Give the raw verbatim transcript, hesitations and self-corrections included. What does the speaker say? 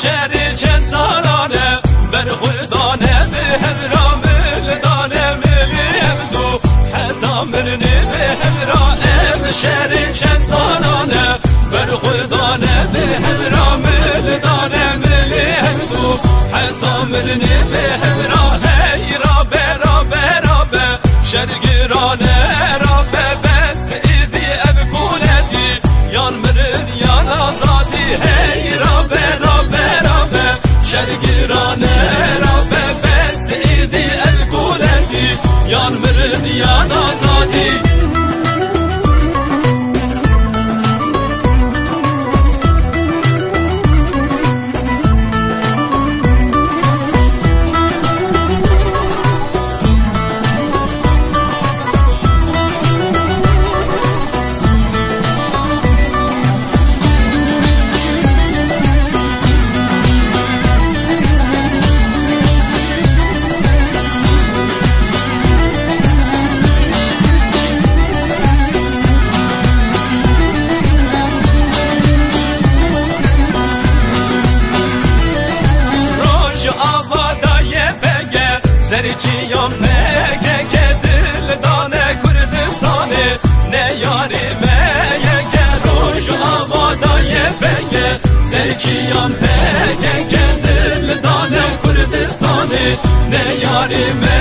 شهر چه سالانه بر خودانه به همراه ملدانه ملیم دو حتی مرنه به همراه ام شهر چه سالانه بر خودانه به همراه ملدانه ملیم دو حتی مرنه به همراه هی را به را به را به شرگرانه را به بس ایدی اب کولدی یان مرن یان آزادی هی را به را به را به شرگرانه را به بس ایدی اب کولدی یان مرن یان آزادی سرچیم نگه که دل دانه کردستانه نه یاری میگه روش آبادای بگه سرچیم نگه که دل دانه کردستانه نه یاری